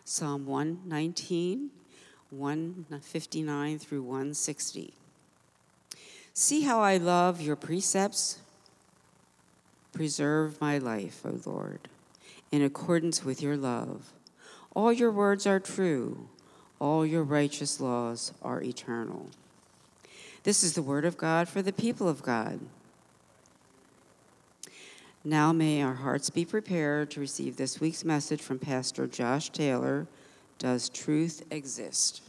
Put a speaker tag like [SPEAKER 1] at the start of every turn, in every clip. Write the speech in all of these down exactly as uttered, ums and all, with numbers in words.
[SPEAKER 1] Psalm one nineteen, one fifty-nine through one sixty. See how I love your precepts. Preserve my life, O Lord, in accordance with your love. All your words are true. All your righteous laws are eternal. This is the word of God for the people of God. Now may our hearts be prepared to receive this week's message from Pastor Josh Taylor, Does Truth Exist?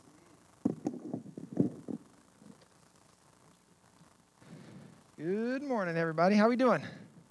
[SPEAKER 2] Good morning, everybody. How we doing?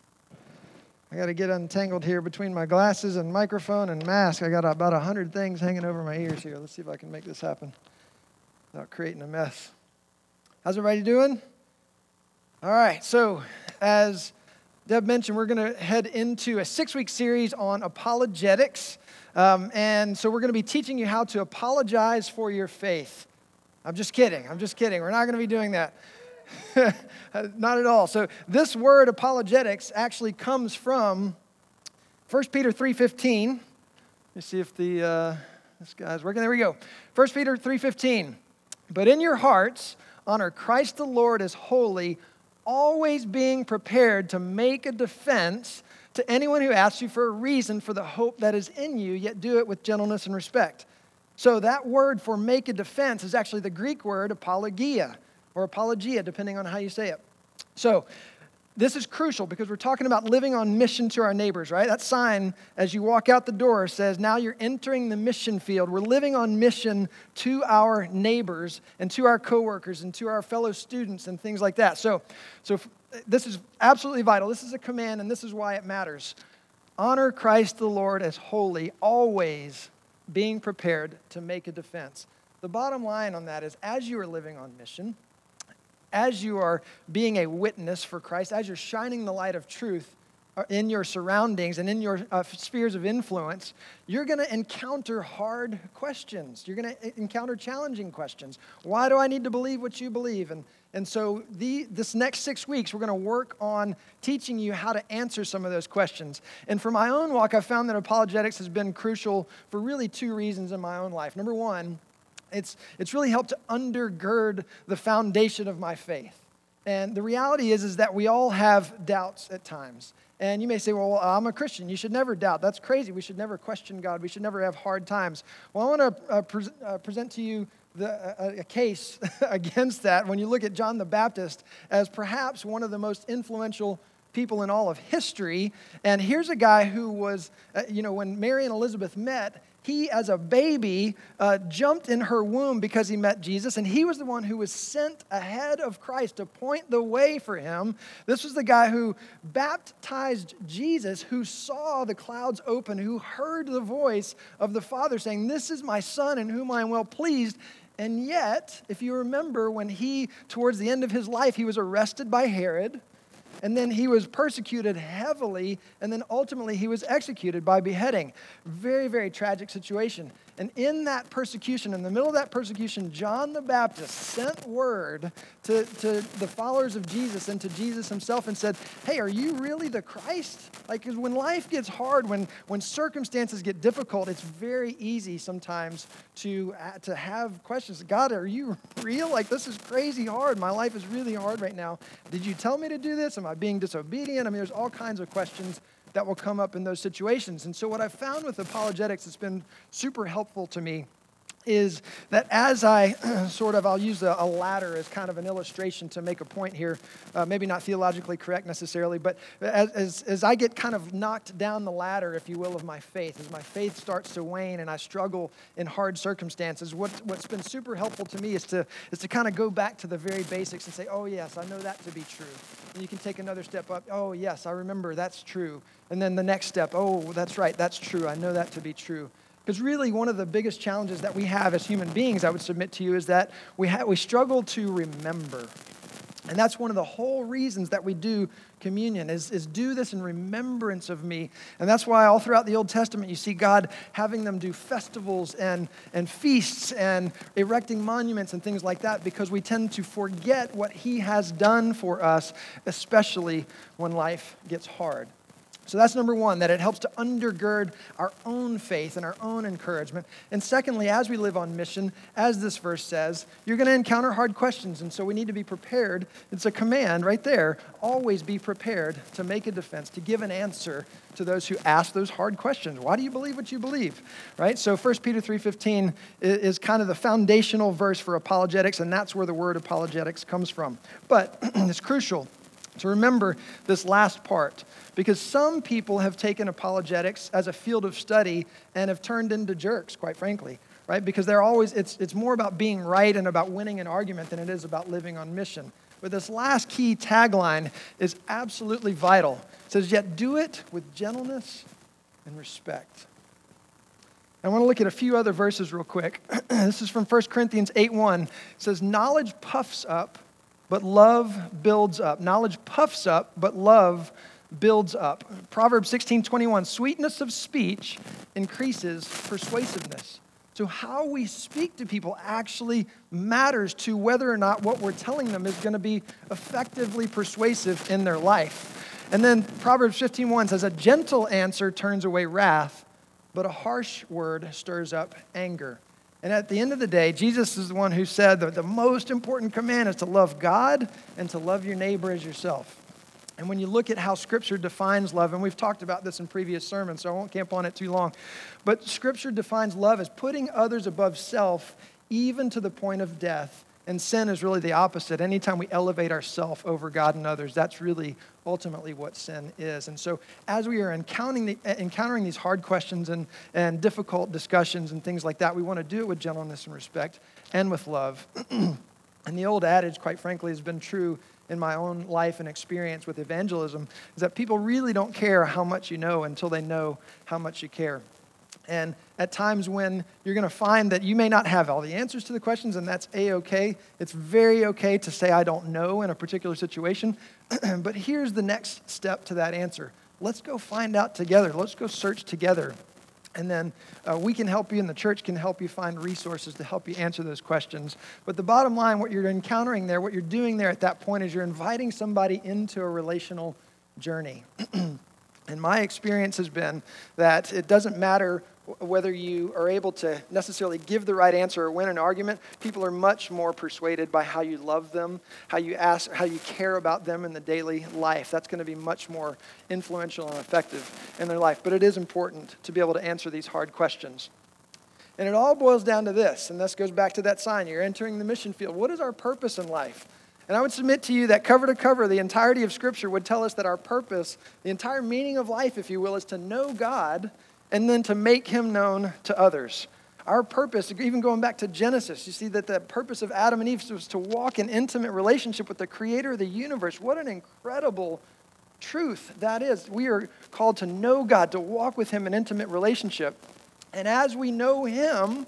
[SPEAKER 2] I got to get untangled here between my glasses and microphone and mask. I got about a hundred things hanging over my ears here. Let's see if I can make this happen without creating a mess. How's everybody doing? All right. So, as Deb mentioned, we're going to head into a six-week series on apologetics. Um, and so we're going to be teaching you how to apologize for your faith. I'm just kidding. I'm just kidding. We're not going to be doing that. Not at all. So this word apologetics actually comes from First Peter three fifteen. Let me see if the uh, this guy's working. There we go. First Peter three fifteen. But in your hearts, honor Christ the Lord as holy, always being prepared to make a defense to anyone who asks you for a reason for the hope that is in you, yet do it with gentleness and respect. So that word for make a defense is actually the Greek word apologia, or apologia, depending on how you say it. So this is crucial because we're talking about living on mission to our neighbors, right? That sign, as you walk out the door, says, now you're entering the mission field. We're living on mission to our neighbors and to our coworkers and to our fellow students and things like that. So, so this is absolutely vital. This is a command, and this is why it matters. Honor Christ the Lord as holy, always being prepared to make a defense. The bottom line on that is, as you are living on mission, as you are being a witness for Christ, as you're shining the light of truth in your surroundings and in your uh, spheres of influence, you're going to encounter hard questions. You're going to encounter challenging questions. Why do I need to believe what you believe? And, and so the, this next six weeks, we're going to work on teaching you how to answer some of those questions. And for my own walk, I've found that apologetics has been crucial for really two reasons in my own life. Number one, It's it's really helped to undergird the foundation of my faith. And the reality is, is that we all have doubts at times. And you may say, well, I'm a Christian. You should never doubt. That's crazy. We should never question God. We should never have hard times. Well, I want to uh, pre- uh, present to you the, uh, a case against that when you look at John the Baptist as perhaps one of the most influential people in all of history. And here's a guy who was, uh, you know, when Mary and Elizabeth met, he, as a baby, uh, jumped in her womb because he met Jesus, and he was the one who was sent ahead of Christ to point the way for him. This was the guy who baptized Jesus, who saw the clouds open, who heard the voice of the Father saying, "This is my Son in whom I am well pleased." And yet, if you remember, when he, towards the end of his life, he was arrested by Herod, and then he was persecuted heavily, and then ultimately he was executed by beheading. Very, very tragic situation. And in that persecution, in the middle of that persecution, John the Baptist sent word to, to the followers of Jesus and to Jesus himself and said, hey, are you really the Christ? Like, 'cause when life gets hard, when, when circumstances get difficult, it's very easy sometimes to, uh, to have questions. God, are you real? Like, this is crazy hard. My life is really hard right now. Did you tell me to do this? Am I being disobedient? I mean, there's all kinds of questions that will come up in those situations. And so what I've found with apologetics that's been super helpful to me is that as I sort of, I'll use a, a ladder as kind of an illustration to make a point here, uh, maybe not theologically correct necessarily, but as, as, as I get kind of knocked down the ladder, if you will, of my faith, as my faith starts to wane and I struggle in hard circumstances, what, what's been super helpful to me is to, is to kind of go back to the very basics and say, oh yes, I know that to be true. And you can take another step up, oh yes, I remember that's true. And then the next step, oh, that's right, that's true, I know that to be true. Because really, one of the biggest challenges that we have as human beings, I would submit to you, is that we ha- we struggle to remember. And that's one of the whole reasons that we do communion, is, is do this in remembrance of me. And that's why all throughout the Old Testament, you see God having them do festivals and, and feasts and erecting monuments and things like that, because we tend to forget what he has done for us, especially when life gets hard. So that's number one, that it helps to undergird our own faith and our own encouragement. And secondly, as we live on mission, as this verse says, you're going to encounter hard questions, and so we need to be prepared. It's a command right there. Always be prepared to make a defense, to give an answer to those who ask those hard questions. Why do you believe what you believe? Right? So First Peter three fifteen is kind of the foundational verse for apologetics, and that's where the word apologetics comes from. But it's crucial to remember this last part, because some people have taken apologetics as a field of study and have turned into jerks, quite frankly, right? Because they're always, it's, it's more about being right and about winning an argument than it is about living on mission. But this last key tagline is absolutely vital. It says, yet do it with gentleness and respect. I want to look at a few other verses real quick. This is from First Corinthians eight one. It says, knowledge puffs up, but love builds up. Knowledge puffs up, but love builds up. Proverbs sixteen twenty-one, sweetness of speech increases persuasiveness. So how we speak to people actually matters to whether or not what we're telling them is going to be effectively persuasive in their life. And then Proverbs fifteen one says, a gentle answer turns away wrath, but a harsh word stirs up anger. And at the end of the day, Jesus is the one who said that the most important command is to love God and to love your neighbor as yourself. And when you look at how Scripture defines love, and we've talked about this in previous sermons, so I won't camp on it too long, but Scripture defines love as putting others above self, even to the point of death. And sin is really the opposite. Anytime we elevate ourselves over God and others, that's really ultimately what sin is. And so as we are encountering, the, encountering these hard questions and, and difficult discussions and things like that, we want to do it with gentleness and respect and with love. And the old adage, quite frankly, has been true in my own life and experience with evangelism, is that people really don't care how much you know until they know how much you care. And at times when you're going to find that you may not have all the answers to the questions, and that's A-okay. It's very okay to say, I don't know in a particular situation. But here's the next step to that answer. Let's go find out together. Let's go search together. And then uh, we can help you, and the church can help you find resources to help you answer those questions. But the bottom line, what you're encountering there, what you're doing there at that point is you're inviting somebody into a relational journey. And my experience has been that it doesn't matter whether you are able to necessarily give the right answer or win an argument. People are much more persuaded by how you love them, how you ask, how you care about them in the daily life. That's going to be much more influential and effective in their life. But it is important to be able to answer these hard questions. And it all boils down to this, and this goes back to that sign. You're entering the mission field. What is our purpose in life? And I would submit to you that cover to cover, the entirety of Scripture would tell us that our purpose, the entire meaning of life, if you will, is to know God and then to make Him known to others. Our purpose, even going back to Genesis, you see that the purpose of Adam and Eve was to walk in intimate relationship with the Creator of the universe. What an incredible truth that is. We are called to know God, to walk with Him in intimate relationship. And as we know Him,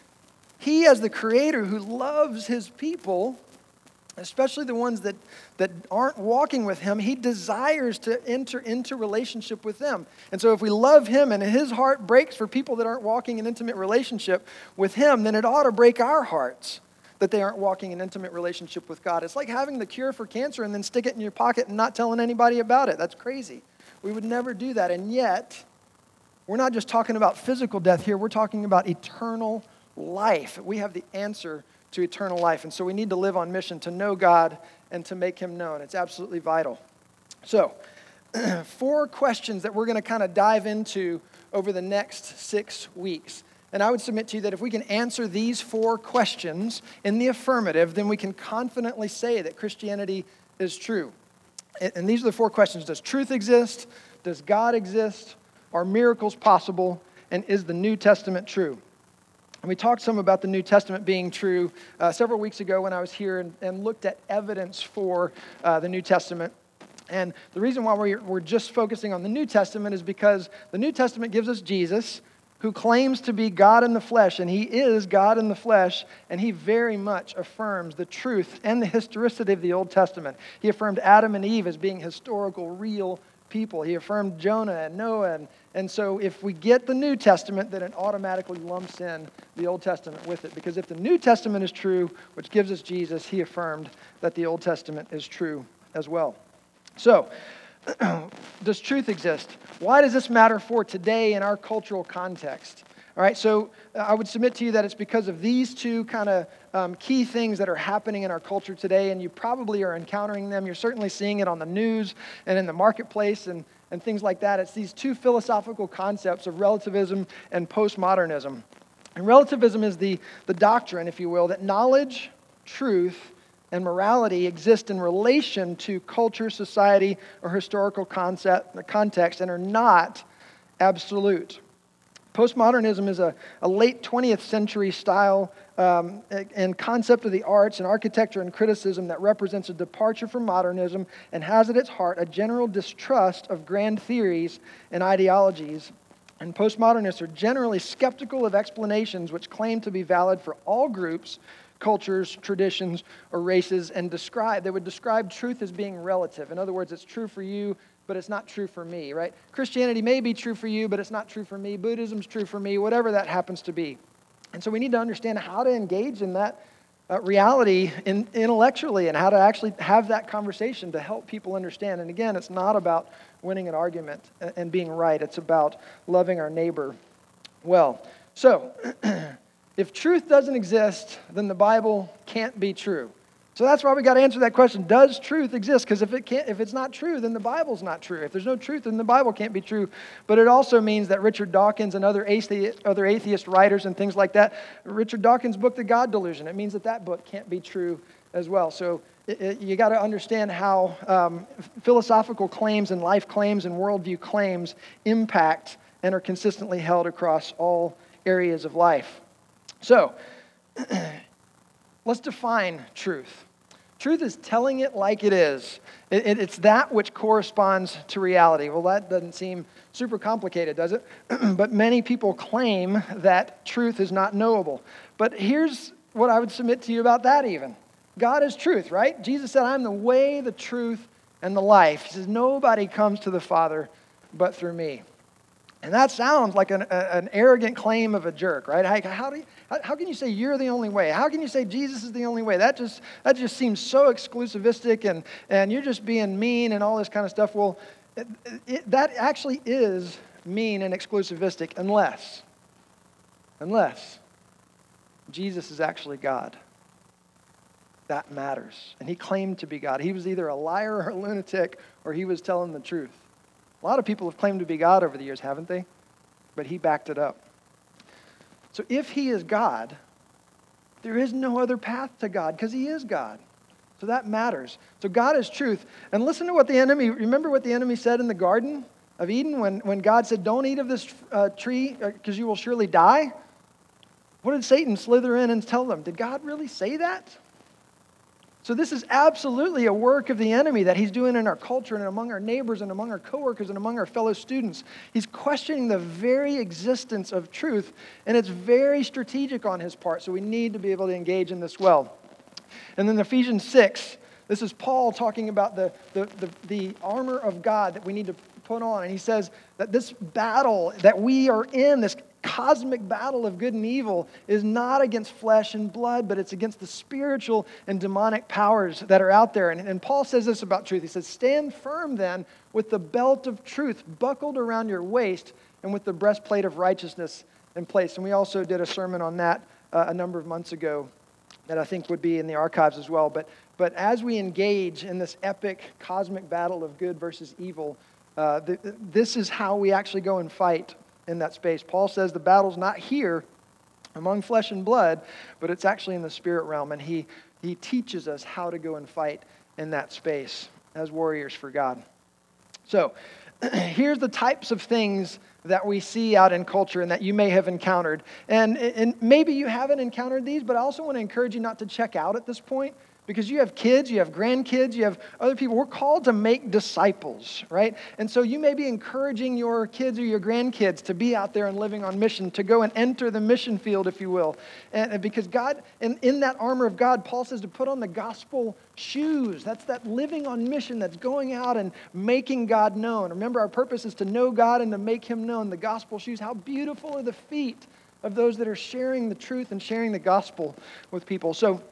[SPEAKER 2] He, as the Creator who loves His people, especially the ones that, that aren't walking with Him, He desires to enter into relationship with them. And so if we love Him and His heart breaks for people that aren't walking in intimate relationship with Him, then it ought to break our hearts that they aren't walking in intimate relationship with God. It's like having the cure for cancer and then stick it in your pocket and not telling anybody about it. That's crazy. We would never do that. And yet, we're not just talking about physical death here. We're talking about eternal life. We have the answer to eternal life. And so we need to live on mission to know God and to make Him known. It's absolutely vital. So, four questions that we're going to kind of dive into over the next six weeks. And I would submit to you that if we can answer these four questions in the affirmative, then we can confidently say that Christianity is true. And these are the four questions. Does truth exist? Does God exist? Are miracles possible? And is the New Testament true? And we talked some about the New Testament being true uh, several weeks ago when I was here and, and looked at evidence for uh, the New Testament. And the reason why we're, we're just focusing on the New Testament is because the New Testament gives us Jesus, who claims to be God in the flesh, and He is God in the flesh, and He very much affirms the truth and the historicity of the Old Testament. He affirmed Adam and Eve as being historical, real people. He affirmed Jonah and Noah, and, and so if we get the New Testament, then it automatically lumps in the Old Testament with it, because if the New Testament is true, which gives us Jesus, He affirmed that the Old Testament is true as well. So, does truth exist? Why does this matter for today in our cultural context? All right, so uh, I would submit to you that it's because of these two kind of um, key things that are happening in our culture today, and you probably are encountering them. You're certainly seeing it on the news and in the marketplace and, and things like that. It's these two philosophical concepts of relativism and postmodernism. And relativism is the, the doctrine, if you will, that knowledge, truth, and morality exist in relation to culture, society, or historical concept, context and are not absolute. Postmodernism is a, a late twentieth century style um, and concept of the arts and architecture and criticism that represents a departure from modernism and has at its heart a general distrust of grand theories and ideologies. And postmodernists are generally skeptical of explanations which claim to be valid for all groups, cultures, traditions, or races, and describe, they would describe truth as being relative. In other words, it's true for you, but it's not true for me, right? Christianity may be true for you, but it's not true for me. Buddhism's true for me, whatever that happens to be. And so we need to understand how to engage in that uh, reality in, intellectually and how to actually have that conversation to help people understand. And again, it's not about winning an argument and being right. It's about loving our neighbor well. So, if truth doesn't exist, then the Bible can't be true. So that's why we got to answer that question. Does truth exist? Because if it can't, if it's not true, then the Bible's not true. If there's no truth, then the Bible can't be true. But it also means that Richard Dawkins and other atheist, other atheist writers and things like that, Richard Dawkins' book, The God Delusion, it means that that book can't be true as well. So it, it, you got to understand how um, philosophical claims and life claims and worldview claims impact and are consistently held across all areas of life. So let's define truth. Truth is telling it like it is. It, it, it's that which corresponds to reality. Well, that doesn't seem super complicated, does it? But many people claim that truth is not knowable. But here's what I would submit to you about that even. God is truth, right? Jesus said, I'm the way, the truth, and the life. He says, nobody comes to the Father but through me. And that sounds like an, a, an arrogant claim of a jerk, right? How, how, do you, how, how can you say you're the only way? How can you say Jesus is the only way? That just that just seems so exclusivistic, and, and you're just being mean and all this kind of stuff. Well, it, it, that actually is mean and exclusivistic unless, unless Jesus is actually God. That matters. And he claimed to be God. He was either a liar or a lunatic, or he was telling the truth. A lot of people have claimed to be God over the years, haven't they? But he backed it up. So if he is God, there is no other path to God because he is God. So that matters. So God is truth. And listen to what the enemy, remember what the enemy said in the Garden of Eden when, when God said, don't eat of this uh, tree because you will surely die? What did Satan slither in and tell them? Did God really say that? So this is absolutely a work of the enemy that he's doing in our culture and among our neighbors and among our coworkers and among our fellow students. He's questioning the very existence of truth, and it's very strategic on his part, so we need to be able to engage in this well. And then Ephesians six, this is Paul talking about the, the, the, the armor of God that we need to put on, and he says that this battle that we are in, this cosmic battle of good and evil, is not against flesh and blood, but it's against the spiritual and demonic powers that are out there. And, and Paul says this about truth. He says, stand firm then with the belt of truth buckled around your waist and with the breastplate of righteousness in place. And we also did a sermon on that uh, a number of months ago that I think would be in the archives as well. But, but as we engage in this epic cosmic battle of good versus evil, uh, th- this is how we actually go and fight in that space. Paul says the battle's not here among flesh and blood, but it's actually in the spirit realm, and he, he teaches us how to go and fight in that space as warriors for God. So here's the types of things that we see out in culture and that you may have encountered. And, and maybe you haven't encountered these, but I also want to encourage you not to check out at this point, because you have kids, you have grandkids, you have other people. We're called to make disciples, right? And so you may be encouraging your kids or your grandkids to be out there and living on mission, to go and enter the mission field, if you will. And, and because God, in, in that armor of God, Paul says to put on the gospel shoes. That's that living on mission, that's going out and making God known. Remember, our purpose is to know God and to make him known. The gospel shoes, how beautiful are the feet of those that are sharing the truth and sharing the gospel with people. So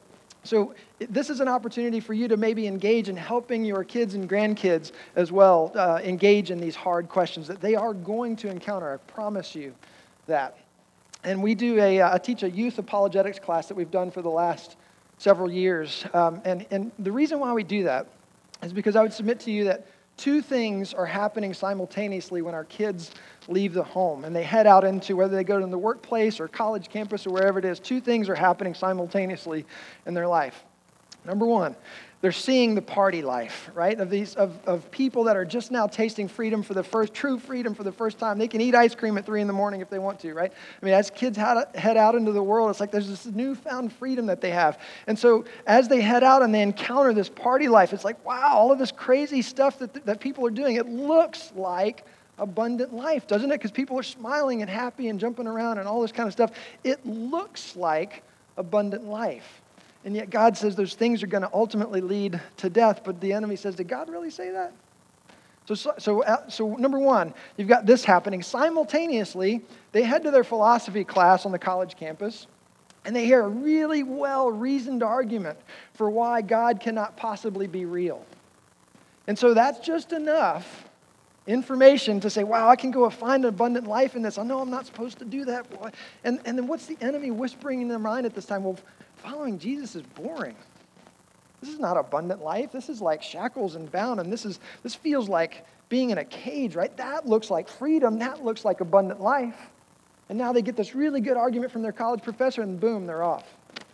[SPEAKER 2] So this is an opportunity for you to maybe engage in helping your kids and grandkids as well uh, engage in these hard questions that they are going to encounter. I promise you that. And we do a, uh, I teach a youth apologetics class that we've done for the last several years. Um, and, and the reason why we do that is because I would submit to you that two things are happening simultaneously when our kids leave the home and they head out into, whether they go to the workplace or college campus or wherever it is, two things are happening simultaneously in their life. Number one, they're seeing the party life, right? Of these of, of people that are just now tasting freedom for the first, true freedom for the first time. They can eat ice cream at three in the morning if they want to, right? I mean, as kids head out into the world, it's like there's this newfound freedom that they have. And so as they head out and they encounter this party life, it's like, wow, all of this crazy stuff that, that people are doing, it looks like abundant life, doesn't it? Because people are smiling and happy and jumping around and all this kind of stuff. It looks like abundant life. And yet God says those things are going to ultimately lead to death. But the enemy says, did God really say that? So, so, so, uh, so number one, you've got this happening. Simultaneously, they head to their philosophy class on the college campus, and they hear a really well-reasoned argument for why God cannot possibly be real. And so that's just enough information to say, wow, I can go find an abundant life in this. I know I'm not supposed to do that. And, and then what's the enemy whispering in their mind at this time? Well, following Jesus is boring. This is not abundant life. This is like shackles and bound, and this is this feels like being in a cage, right? That looks like freedom. That looks like abundant life. And now they get this really good argument from their college professor, and boom, they're off.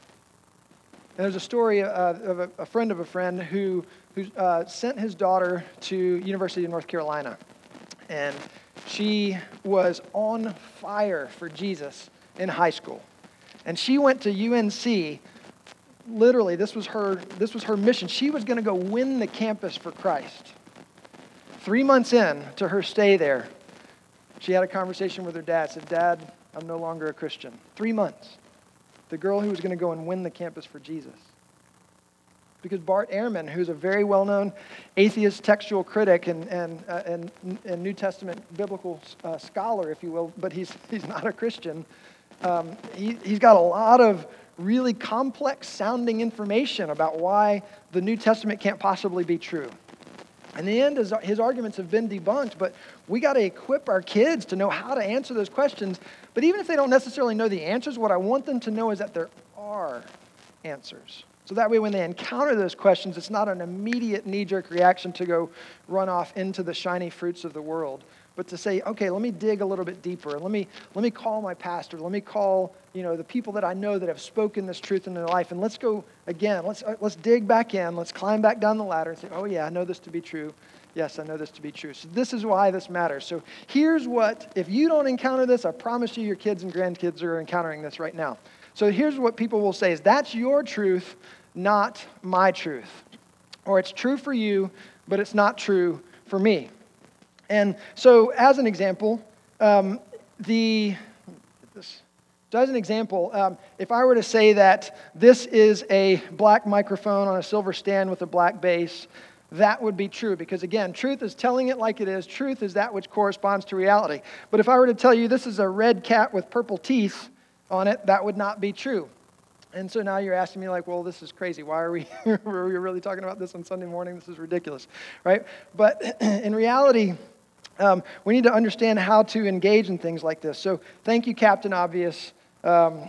[SPEAKER 2] And there's a story uh, of a, a friend of a friend who, who uh, sent his daughter to University of North Carolina. And she was on fire for Jesus in high school. And she went to U N C, literally, this was her, this was her mission. She was going to go win the campus for Christ. Three months in to her stay there, she had a conversation with her dad, said, Dad, I'm no longer a Christian. Three months. The girl who was going to go and win the campus for Jesus. Because Bart Ehrman, who's a very well-known atheist textual critic and, and, uh, and, and New Testament biblical uh, scholar, if you will, but he's, he's not a Christian, Um, he, he's got a lot of really complex sounding information about why the New Testament can't possibly be true. In the end, his, his arguments have been debunked, but we got to equip our kids to know how to answer those questions. But even if they don't necessarily know the answers, what I want them to know is that there are answers. So that way when they encounter those questions, it's not an immediate knee-jerk reaction to go run off into the shiny fruits of the world, but to say, okay, let me dig a little bit deeper. Let me let me call my pastor. Let me call, you know, the people that I know that have spoken this truth in their life, and let's go again. Let's uh, let's dig back in. Let's climb back down the ladder and say, oh yeah, I know this to be true. Yes, I know this to be true. So this is why this matters. So here's what, if you don't encounter this, I promise you your kids and grandkids are encountering this right now. So here's what people will say is, that's your truth, not my truth. Or it's true for you, but it's not true for me. And so as an example, um, the, this, so as an example, um, if I were to say that this is a black microphone on a silver stand with a black bass, that would be true. Because again, truth is telling it like it is. Truth is that which corresponds to reality. But if I were to tell you this is a red cat with purple teeth on it, that would not be true. And so now you're asking me like, well, this is crazy. Why are we, are we really talking about this on Sunday morning? This is ridiculous, right? But in reality, um, we need to understand how to engage in things like this. So thank you, Captain Obvious. Um,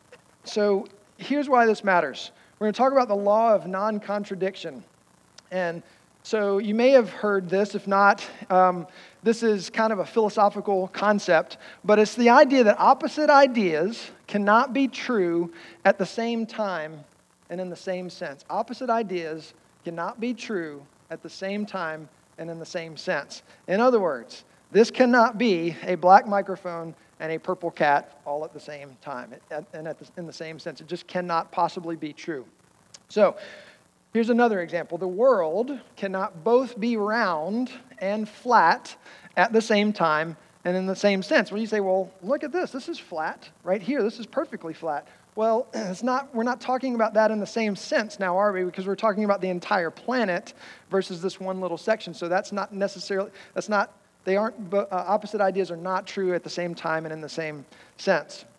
[SPEAKER 2] so here's why this matters. We're going to talk about the law of non-contradiction. And so you may have heard this. If not, um, this is kind of a philosophical concept, but it's the idea that opposite ideas cannot be true at the same time and in the same sense. Opposite ideas cannot be true at the same time and in the same sense. In other words, this cannot be a black microphone and a purple cat all at the same time and at the, in the same sense. It just cannot possibly be true. So here's another example. The world cannot both be round and flat at the same time and in the same sense. When you say, well, look at this. This is flat right here. This is perfectly flat. Well, it's not. We're not talking about that in the same sense now, are we? Because we're talking about the entire planet versus this one little section. So that's not necessarily, that's not, they aren't, uh, opposite ideas are not true at the same time and in the same sense.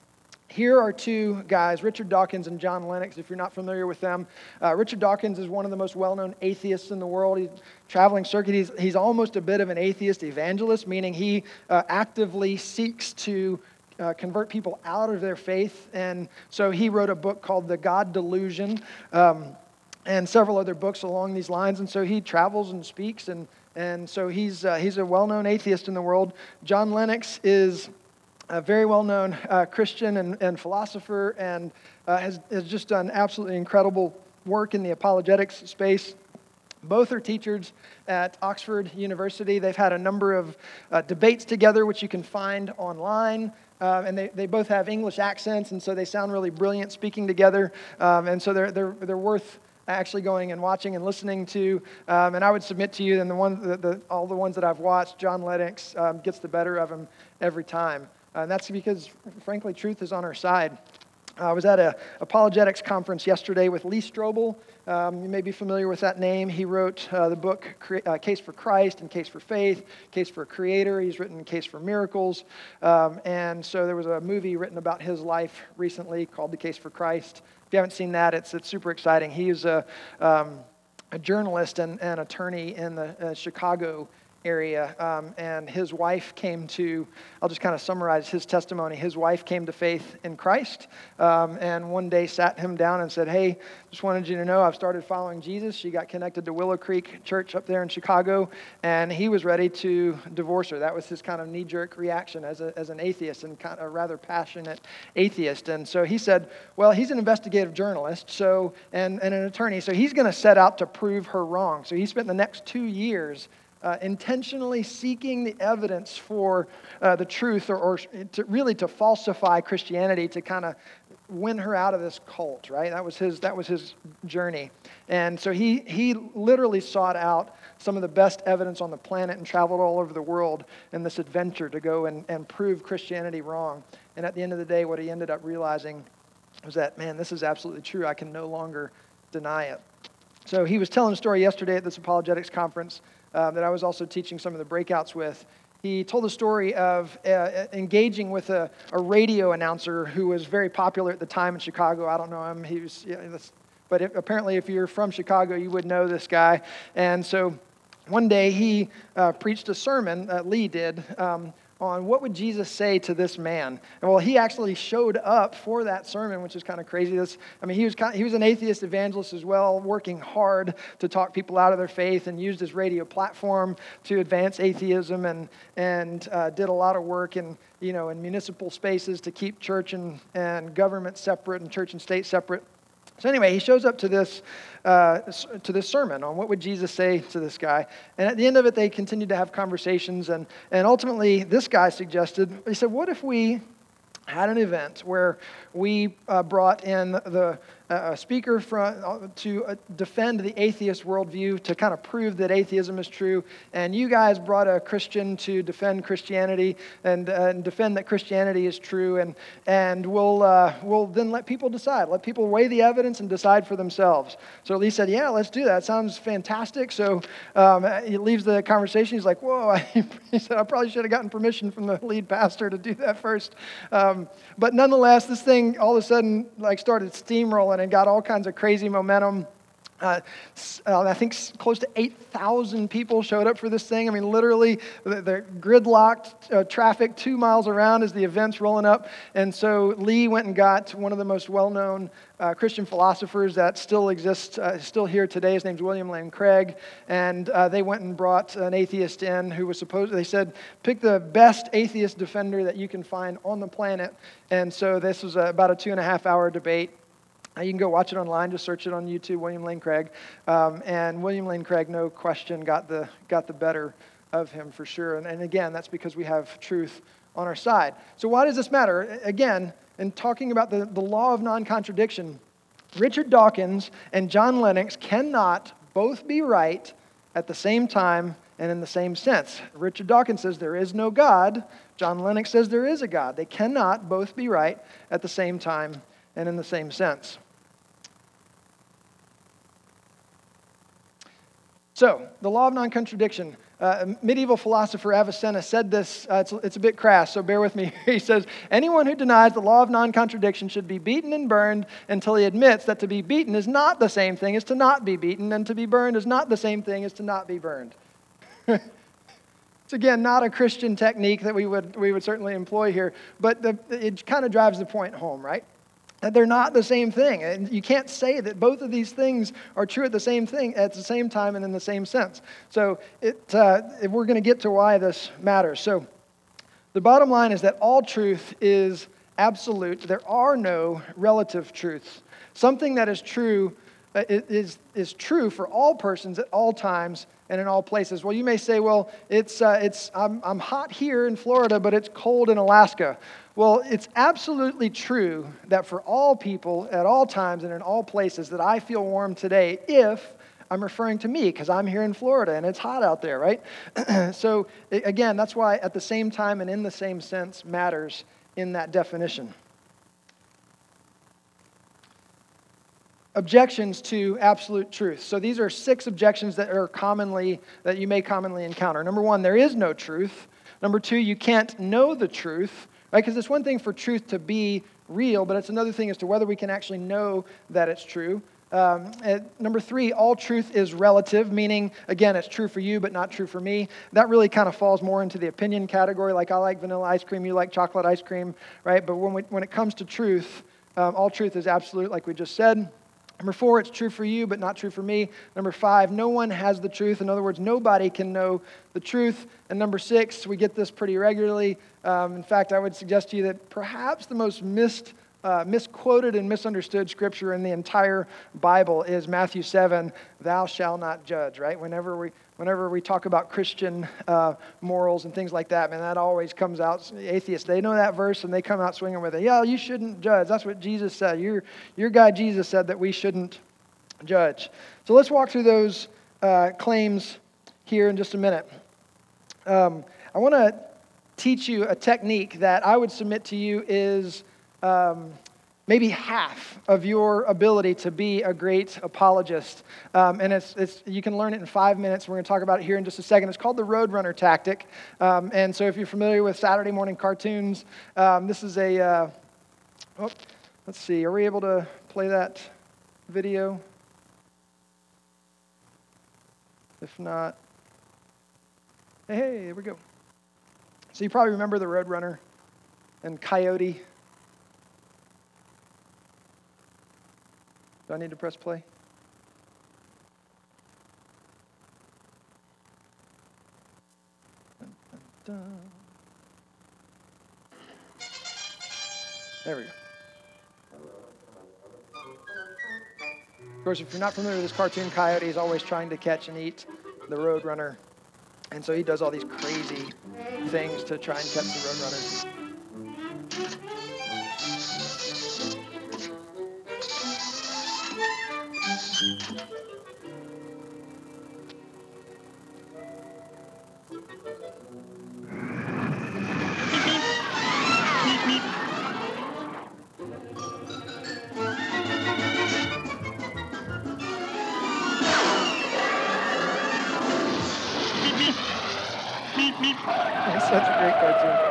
[SPEAKER 2] here are two guys, Richard Dawkins and John Lennox, if you're not familiar with them. Uh, Richard Dawkins is one of the most well-known atheists in the world. He's traveling circuit. He's, he's almost a bit of an atheist evangelist, meaning he uh, actively seeks to uh, convert people out of their faith. And so he wrote a book called The God Delusion, um, and several other books along these lines. And so he travels and speaks, and, and so he's, uh, he's a well-known atheist in the world. John Lennox is a very well-known uh, Christian and, and philosopher, and uh, has, has just done absolutely incredible work in the apologetics space. Both are teachers at Oxford University. They've had a number of uh, debates together, which you can find online. Uh, and they, they both have English accents, and so they sound really brilliant speaking together. Um, and so they're, they're, they're worth actually going and watching and listening to. Um, and I would submit to you, and the one, the, the, all the ones that I've watched, John Lennox um, gets the better of him every time. Uh, and that's because, frankly, truth is on our side. I was at an apologetics conference yesterday with Lee Strobel. Um, you may be familiar with that name. He wrote uh, the book uh, Case for Christ and Case for Faith, Case for a Creator. He's written Case for Miracles. Um, and so there was a movie written about his life recently called The Case for Christ. If you haven't seen that, it's, it's super exciting. He is a, um, a journalist and an attorney in the uh, Chicago area, um, and his wife came to, I'll just kind of summarize his testimony. His wife came to faith in Christ, um, and one day sat him down and said, hey, just wanted you to know I've started following Jesus. She got connected to Willow Creek Church up there in Chicago, and he was ready to divorce her. That was his kind of knee-jerk reaction as, a, as an atheist, and kind of a rather passionate atheist. And so he said, well, he's an investigative journalist so and, and an attorney, so he's going to set out to prove her wrong. So he spent the next two years Uh, intentionally seeking the evidence for uh, the truth, or, or to really to falsify Christianity, to kind of win her out of this cult, right? That was his that was his journey. And so he he literally sought out some of the best evidence on the planet and traveled all over the world in this adventure to go and, and prove Christianity wrong. And at the end of the day, what he ended up realizing was that, man, this is absolutely true. I can no longer deny it. So he was telling a story yesterday at this apologetics conference Uh, that I was also teaching some of the breakouts with. He told a story of uh, engaging with a, a radio announcer who was very popular at the time in Chicago. I don't know him. He was, yeah, but if, apparently if you're from Chicago, you would know this guy. And so one day he uh, preached a sermon, uh, Lee did, um, on what would Jesus say to this man. And well, he actually showed up for that sermon, which is kind of crazy. This, I mean, he was kind of, he was an atheist evangelist as well, working hard to talk people out of their faith, and used his radio platform to advance atheism, and and uh, did a lot of work in you know in municipal spaces to keep church and and government separate and church and state separate. So anyway, he shows up to this uh, to this sermon on what would Jesus say to this guy. And at the end of it, they continued to have conversations. And, and ultimately, this guy suggested, he said, what if we had an event where we uh, brought in the uh, speaker from, uh, to uh, defend the atheist worldview, to kind of prove that atheism is true, and you guys brought a Christian to defend Christianity and, uh, and defend that Christianity is true, and and we'll uh, we'll then let people decide, let people weigh the evidence and decide for themselves. So Lee said, yeah, let's do that. Sounds fantastic. So um, he leaves the conversation. He's like, whoa, he said, I probably should have gotten permission from the lead pastor to do that first. Um, but nonetheless, this thing all of a sudden like started steamrolling and got all kinds of crazy momentum. Uh, uh, I think close to eight thousand people showed up for this thing. I mean, literally, they're gridlocked uh, traffic two miles around as the event's rolling up. And so Lee went and got one of the most well-known uh, Christian philosophers that still exists, uh, still here today. His name's William Lane Craig. And uh, they went and brought an atheist in who was supposed, they said, pick the best atheist defender that you can find on the planet. And so this was about a two and a half hour debate. You can go watch it online. Just search it on YouTube, William Lane Craig. Um, and William Lane Craig, no question, got the got the better of him for sure. And, and again, that's because we have truth on our side. So why does this matter? Again, in talking about the, the law of non-contradiction, Richard Dawkins and John Lennox cannot both be right at the same time and in the same sense. Richard Dawkins says there is no God. John Lennox says there is a God. They cannot both be right at the same time and in the same sense. So, the law of non-contradiction. Uh, a medieval philosopher Avicenna said this, uh, it's, it's a bit crass, so bear with me. He says, anyone who denies the law of non-contradiction should be beaten and burned until he admits that to be beaten is not the same thing as to not be beaten, and to be burned is not the same thing as to not be burned. It's, again, not a Christian technique that we would, we would certainly employ here, but the, it kind of drives the point home, right? That they're not the same thing. And you can't say that both of these things are true at the same thing, at the same time and in the same sense. So it, uh, we're going to get to why this matters. So the bottom line is that all truth is absolute. There are no relative truths. Something that is true uh, is, is true for all persons at all times and in all places. Well, you may say, well, it's, uh, it's, I'm, I'm hot here in Florida, but it's cold in Alaska. Well, it's absolutely true that for all people at all times and in all places that I feel warm today if I'm referring to me because I'm here in Florida and it's hot out there, right? So again, that's why at the same time and in the same sense matters in that definition. Objections to absolute truth. So these are six objections that are commonly, that you may commonly encounter. Number one, there is no truth. Number two, you can't know the truth. Right? Because it's one thing for truth to be real, but it's another thing as to whether we can actually know that it's true. Um, number three, all truth is relative, meaning, again, it's true for you, but not true for me. That really kind of falls more into the opinion category, like I like vanilla ice cream, you like chocolate ice cream, right? But when, we, when it comes to truth, um, all truth is absolute, like we just said. Number four, it's true for you, but not true for me. Number five, no one has the truth. In other words, nobody can know the truth. And number six, we get this pretty regularly. Um, in fact, I would suggest to you that perhaps the most missed, uh, misquoted and misunderstood scripture in the entire Bible is Matthew seven, thou shalt not judge, right? Whenever we whenever we talk about Christian uh, morals and things like that, man, that always comes out. Atheists, they know that verse and they come out swinging with it. Yeah, you shouldn't judge. That's what Jesus said. Your, your guy Jesus said that we shouldn't judge. So let's walk through those uh, claims here in just a minute. Um, I want to teach you a technique that I would submit to you is um, maybe half of your ability to be a great apologist. Um, and it's, it's you can learn it in five minutes. We're going to talk about it here in just a second. It's called the Roadrunner tactic. Um, and so if you're familiar with Saturday morning cartoons, um, this is a, uh, oh, let's see, are we able to play that video? If not, hey, hey, here we go. So you probably remember the Roadrunner and Coyote. Do I need to press play? Dun, dun, dun. There we go. Of course, if you're not familiar with this cartoon, Coyote is always trying to catch and eat the Roadrunner. And so he does all these crazy things to try and catch the Roadrunner. It's such a great cartoon.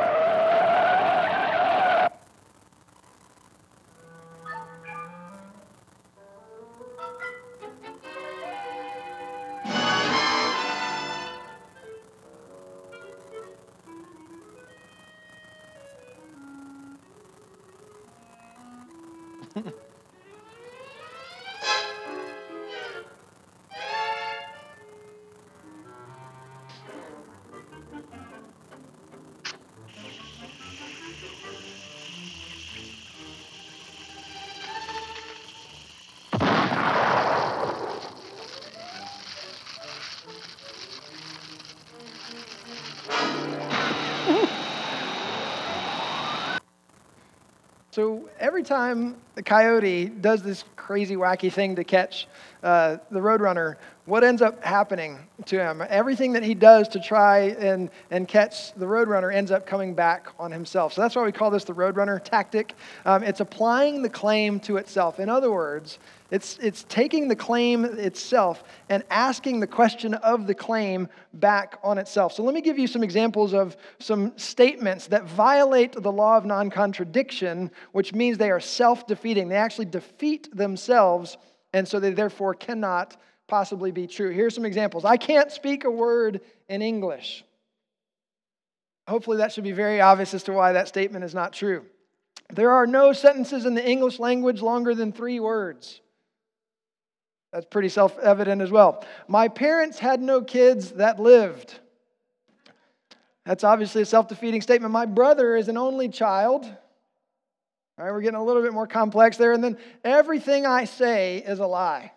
[SPEAKER 2] So every time the Coyote does this crazy, wacky thing to catch uh, the Roadrunner, what ends up happening to him? Everything that he does to try and, and catch the Roadrunner ends up coming back on himself. So that's why we call this the Roadrunner tactic. Um, it's applying the claim to itself. In other words, It's, it's taking the claim itself and asking the question of the claim back on itself. So let me give you some examples of some statements that violate the law of non-contradiction, which means they are self-defeating. They actually defeat themselves, and so they therefore cannot possibly be true. Here's some examples. I can't speak a word in English. Hopefully that should be very obvious as to why that statement is not true. There are no sentences in the English language longer than three words. That's pretty self-evident as well. My parents had no kids that lived. That's obviously a self-defeating statement. My brother is an only child. All right, we're getting a little bit more complex there. And then everything I say is a lie.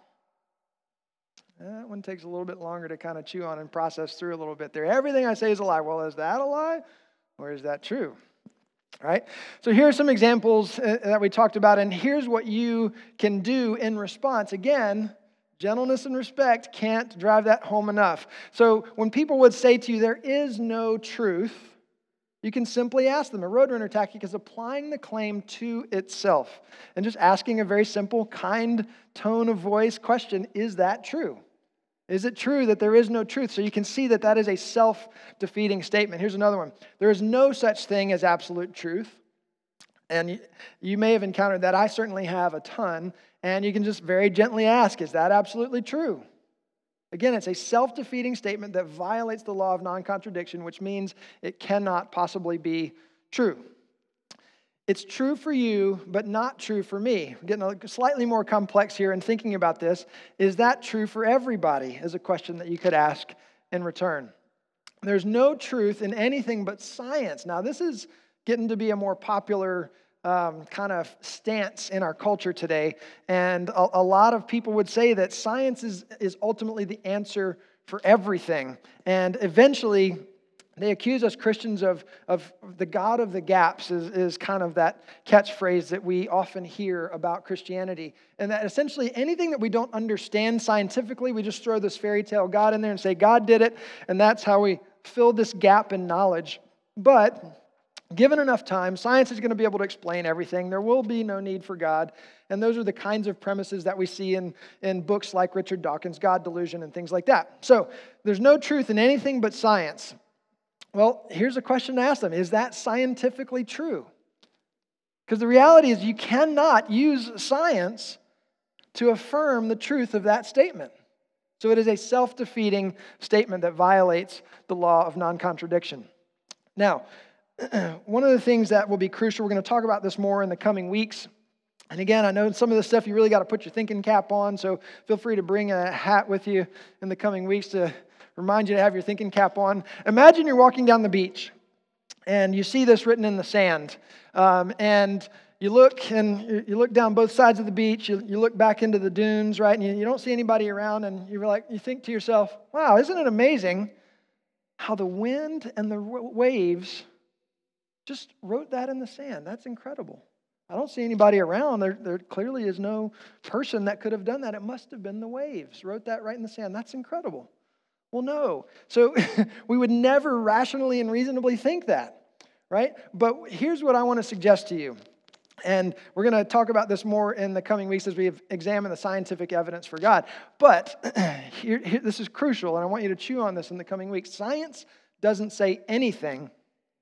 [SPEAKER 2] That one takes a little bit longer to kind of chew on and process through a little bit there. Everything I say is a lie. Well, is that a lie or is that true? All right. So here are some examples that we talked about, and here's what you can do in response. Again, gentleness and respect can't drive that home enough. So when people would say to you, there is no truth, you can simply ask them. A roadrunner tactic is applying the claim to itself and just asking a very simple, kind tone of voice question, is that true? Is it true that there is no truth? So you can see that that is a self-defeating statement. Here's another one. There is no such thing as absolute truth. And you may have encountered that. I certainly have a ton. And you can just very gently ask, is that absolutely true? Again, it's a self-defeating statement that violates the law of non-contradiction, which means it cannot possibly be true. It's true for you, but not true for me. I'm getting slightly more complex here in thinking about this. Is that true for everybody? Is a question that you could ask in return. There's no truth in anything but science. Now, this is getting to be a more popular um, kind of stance in our culture today. And a, a lot of people would say that science is, is ultimately the answer for everything. And eventually, they accuse us Christians of, of the God of the gaps is, is kind of that catchphrase that we often hear about Christianity. And that essentially anything that we don't understand scientifically, we just throw this fairy tale God in there and say, God did it, and that's how we fill this gap in knowledge. But given enough time, science is going to be able to explain everything. There will be no need for God. And those are the kinds of premises that we see in, in books like Richard Dawkins' God Delusion and things like that. So there's no truth in anything but science. Well, here's a question to ask them. Is that scientifically true? Because the reality is you cannot use science to affirm the truth of that statement. So it is a self-defeating statement that violates the law of non-contradiction. Now, one of the things that will be crucial, we're going to talk about this more in the coming weeks. And again, I know some of this stuff you really got to put your thinking cap on, so feel free to bring a hat with you in the coming weeks to remind you to have your thinking cap on. Imagine you're walking down the beach and you see this written in the sand. Um, and you look and you look down both sides of the beach. You, you look back into the dunes, right? And you, you don't see anybody around. And you're like, you think to yourself, wow, isn't it amazing how the wind and the waves just wrote that in the sand? That's incredible. I don't see anybody around. There, there clearly is no person that could have done that. It must have been the waves. Wrote that right in the sand. That's incredible. Well, no. So we would never rationally and reasonably think that, right? But here's what I want to suggest to you. And we're going to talk about this more in the coming weeks as we examine the scientific evidence for God. But here, here, this is crucial, and I want you to chew on this in the coming weeks. Science doesn't say anything.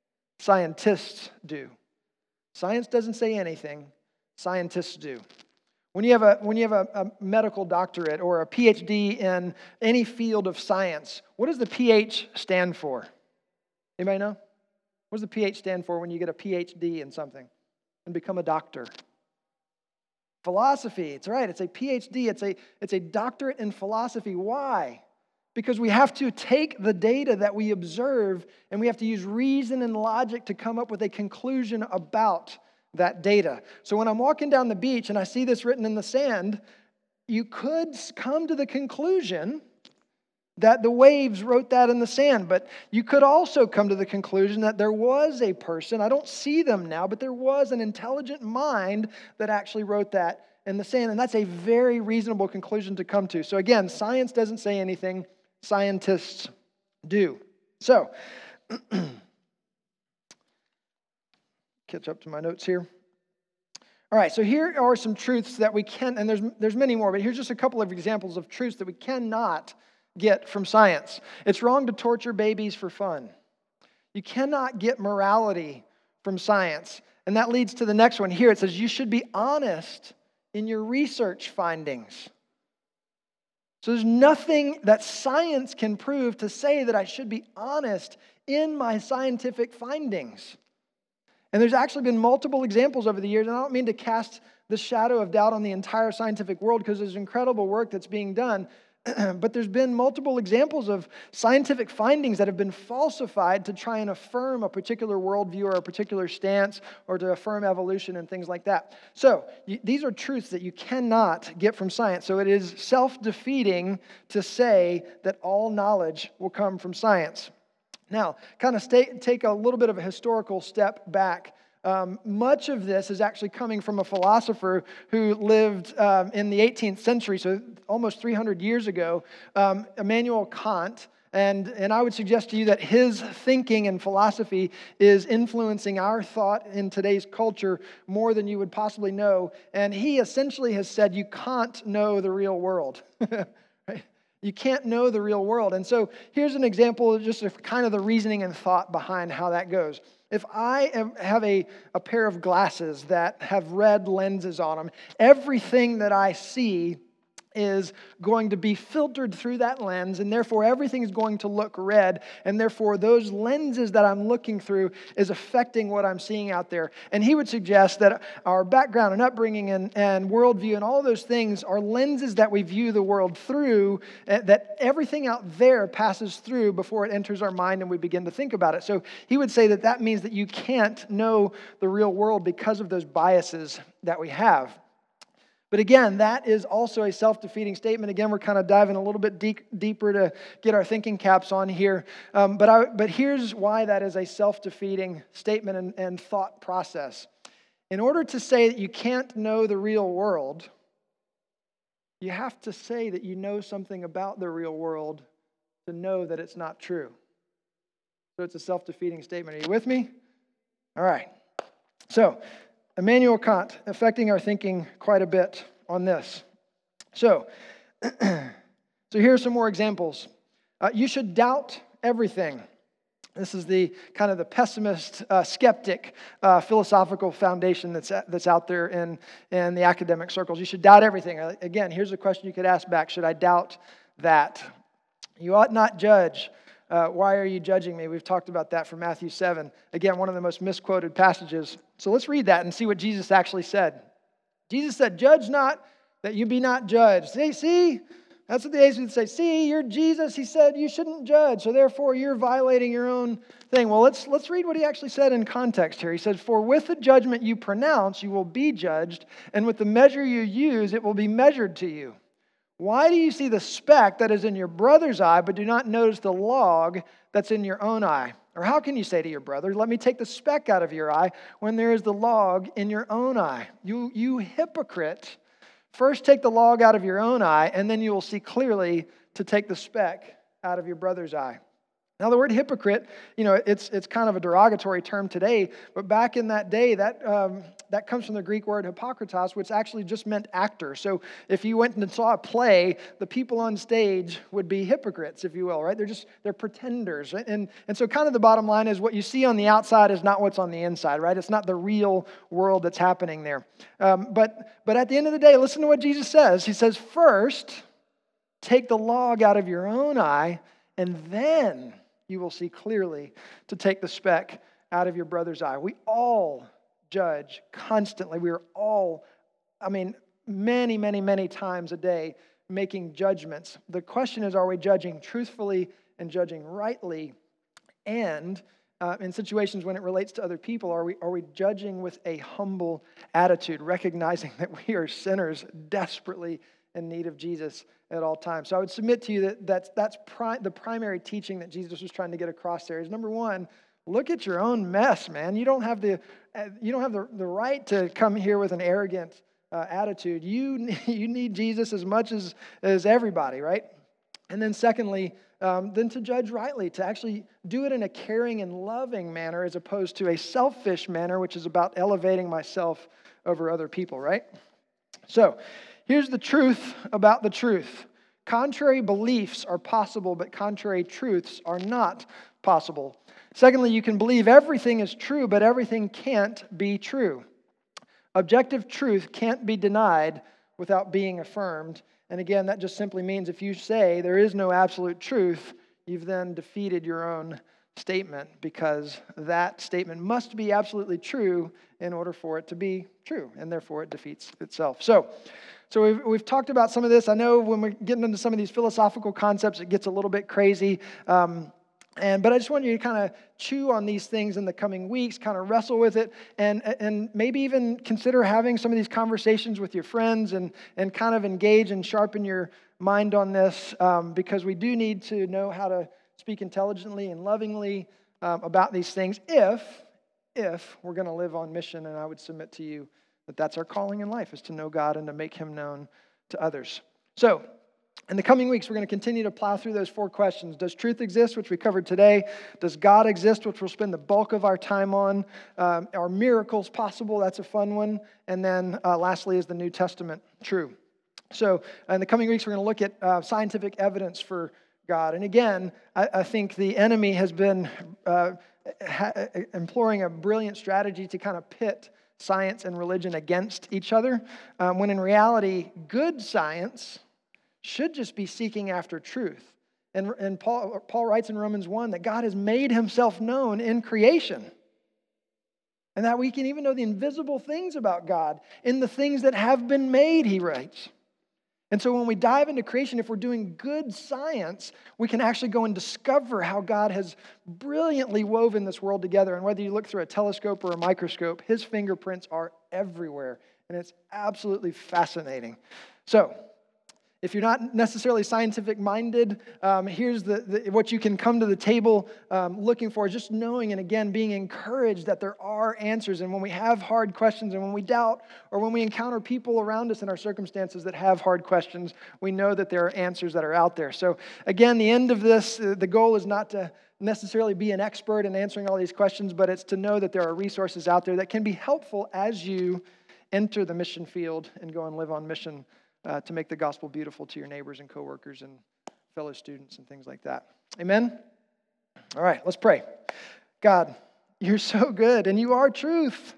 [SPEAKER 2] Scientists do. Science doesn't say anything. Scientists do. When you have a when you have a, a medical doctorate or a P H D in any field of science, what does the P H stand for? Anybody know? What does the P H stand for when you get a P H D in something and become a doctor? Philosophy. It's right. It's a P H D. It's a it's a doctorate in philosophy. Why? Because we have to take the data that we observe and we have to use reason and logic to come up with a conclusion about that data. So when I'm walking down the beach and I see this written in the sand, you could come to the conclusion that the waves wrote that in the sand, but you could also come to the conclusion that there was a person, I don't see them now, but there was an intelligent mind that actually wrote that in the sand, and that's a very reasonable conclusion to come to. So again, science doesn't say anything, scientists do. So, catch up to my notes here. All right, so here are some truths that we can, and there's, there's many more, but here's just a couple of examples of truths that we cannot get from science. It's wrong to torture babies for fun. You cannot get morality from science. And that leads to the next one here. It says you should be honest in your research findings. So there's nothing that science can prove to say that I should be honest in my scientific findings. And there's actually been multiple examples over the years, and I don't mean to cast the shadow of doubt on the entire scientific world because there's incredible work that's being done, but there's been multiple examples of scientific findings that have been falsified to try and affirm a particular worldview or a particular stance or to affirm evolution and things like that. So you, these are truths that you cannot get from science. So it is self-defeating to say that all knowledge will come from science. Now, kind of stay, take a little bit of a historical step back. Um, much of this is actually coming from a philosopher who lived um, in the eighteenth century, so almost three hundred years ago, um, Immanuel Kant. And, and I would suggest to you that his thinking and philosophy is influencing our thought in today's culture more than you would possibly know. And he essentially has said you can't know the real world. Right? You can't know the real world. And so here's an example of just of kind of the reasoning and thought behind how that goes. If I am, have a, a pair of glasses that have red lenses on them, everything that I see is going to be filtered through that lens, and therefore everything is going to look red, and therefore those lenses that I'm looking through is affecting what I'm seeing out there. And he would suggest that our background and upbringing and, and worldview and all those things are lenses that we view the world through, uh, that everything out there passes through before it enters our mind and we begin to think about it. So he would say that that means that you can't know the real world because of those biases that we have. But again, that is also a self-defeating statement. Again, we're kind of diving a little bit deep, deeper to get our thinking caps on here. Um, but, I, but here's why that is a self-defeating statement and, and thought process. In order to say that you can't know the real world, you have to say that you know something about the real world to know that it's not true. So it's a self-defeating statement. Are you with me? All right. So Immanuel Kant affecting our thinking quite a bit on this. So, so here are some more examples. Uh, you should doubt everything. This is the kind of the pessimist, uh, skeptic uh, philosophical foundation that's that's out there in, in the academic circles. You should doubt everything. Again, here's a question you could ask back. Should I doubt that? You ought not judge. Uh, why are you judging me? We've talked about that from Matthew seven. Again, one of the most misquoted passages. So let's read that and see what Jesus actually said. Jesus said, judge not that you be not judged. See, see? That's what the A's would say. See, you're Jesus. He said you shouldn't judge. So therefore, you're violating your own thing. Well, let's, let's read what he actually said in context here. He said, for with the judgment you pronounce, you will be judged. And with the measure you use, it will be measured to you. Why do you see the speck that is in your brother's eye, but do not notice the log that's in your own eye? Or how can you say to your brother, let me take the speck out of your eye when there is the log in your own eye? You, you hypocrite. First take the log out of your own eye, and then you will see clearly to take the speck out of your brother's eye. Now, the word hypocrite, you know, it's it's kind of a derogatory term today, but back in that day, that um, that comes from the Greek word hypokritos, which actually just meant actor. So if you went and saw a play, the people on stage would be hypocrites, if you will, right? They're just, they're pretenders. Right? And, and so kind of the bottom line is what you see on the outside is not what's on the inside, right? It's not the real world that's happening there. Um, but but at the end of the day, listen to what Jesus says. He says, first, take the log out of your own eye, and then you will see clearly to take the speck out of your brother's eye. We all judge constantly. We are all, I mean, many, many, many times a day making judgments. The question is, are we judging truthfully and judging rightly? And uh, in situations when it relates to other people, are we, are we judging with a humble attitude, recognizing that we are sinners desperately in need of Jesus at all times? So I would submit to you that that's, that's pri- the primary teaching that Jesus was trying to get across there is, number one, look at your own mess, man. You don't have the you don't have the, the right to come here with an arrogant uh, attitude. You, you need Jesus as much as, as everybody, right? And then secondly, um, then to judge rightly, to actually do it in a caring and loving manner as opposed to a selfish manner, which is about elevating myself over other people, right? So here's the truth about the truth. Contrary beliefs are possible, but contrary truths are not possible. Secondly, you can believe everything is true, but everything can't be true. Objective truth can't be denied without being affirmed. And again, that just simply means if you say there is no absolute truth, you've then defeated your own statement, because that statement must be absolutely true in order for it to be true, and therefore it defeats itself. So, so we've, we've talked about some of this. I know when we're getting into some of these philosophical concepts, it gets a little bit crazy. Um, And, but I just want you to kind of chew on these things in the coming weeks, kind of wrestle with it, and, and maybe even consider having some of these conversations with your friends and, and kind of engage and sharpen your mind on this, um, because we do need to know how to speak intelligently and lovingly um, about these things if, if we're going to live on mission. And I would submit to you that that's our calling in life, is to know God and to make Him known to others. So, in the coming weeks, we're going to continue to plow through those four questions. Does truth exist, which we covered today? Does God exist, which we'll spend the bulk of our time on? Um, are miracles possible? That's a fun one. And then uh, lastly, is the New Testament true? So in the coming weeks, we're going to look at uh, scientific evidence for God. And again, I, I think the enemy has been uh, ha- employing a brilliant strategy to kind of pit science and religion against each other, um, when in reality, good science should just be seeking after truth. And, and Paul, Paul writes in Romans one that God has made Himself known in creation, and that we can even know the invisible things about God in the things that have been made, he writes. And so when we dive into creation, if we're doing good science, we can actually go and discover how God has brilliantly woven this world together. And whether you look through a telescope or a microscope, His fingerprints are everywhere. And it's absolutely fascinating. So, if you're not necessarily scientific minded, um, here's the, the what you can come to the table um, looking for, just knowing and again being encouraged that there are answers. And when we have hard questions and when we doubt, or when we encounter people around us in our circumstances that have hard questions, we know that there are answers that are out there. So again, the end of this, uh, the goal is not to necessarily be an expert in answering all these questions, but it's to know that there are resources out there that can be helpful as you enter the mission field and go and live on mission, Uh, to make the gospel beautiful to your neighbors and coworkers and fellow students and things like that. Amen? All right, let's pray. God, You're so good and You are truth.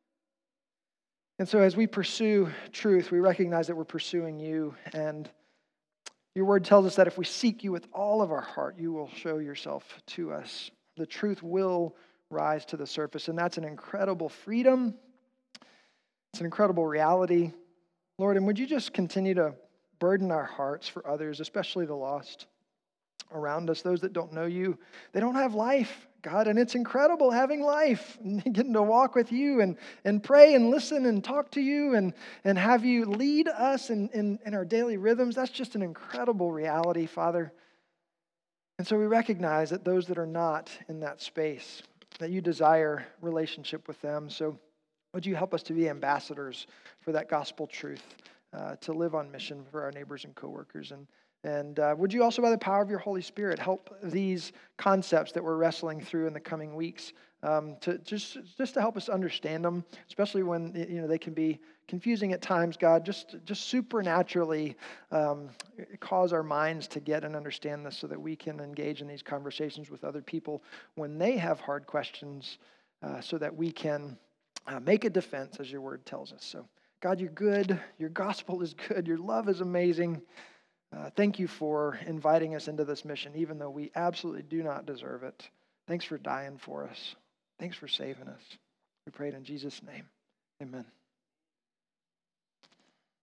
[SPEAKER 2] And so as we pursue truth, we recognize that we're pursuing You. And Your word tells us that if we seek You with all of our heart, You will show Yourself to us. The truth will rise to the surface. And that's an incredible freedom. It's an incredible reality. Lord, and would You just continue to burden our hearts for others, especially the lost around us, those that don't know You. They don't have life, God, and it's incredible having life, and getting to walk with You and, and pray and listen and talk to You and, and have You lead us in, in, in our daily rhythms. That's just an incredible reality, Father. And so we recognize that those that are not in that space, that You desire relationship with them. So would You help us to be ambassadors for that gospel truth, uh, to live on mission for our neighbors and coworkers. And, and uh, would You also, by the power of Your Holy Spirit, help these concepts that we're wrestling through in the coming weeks, um, to just, just to help us understand them, especially when you know they can be confusing at times, God. Just, just supernaturally um, cause our minds to get and understand this so that we can engage in these conversations with other people when they have hard questions, uh, so that we can Uh, make a defense, as Your word tells us. So, God, You're good. Your gospel is good. Your love is amazing. Uh, thank You for inviting us into this mission, even though we absolutely do not deserve it. Thanks for dying for us. Thanks for saving us. We pray it in Jesus' name. Amen.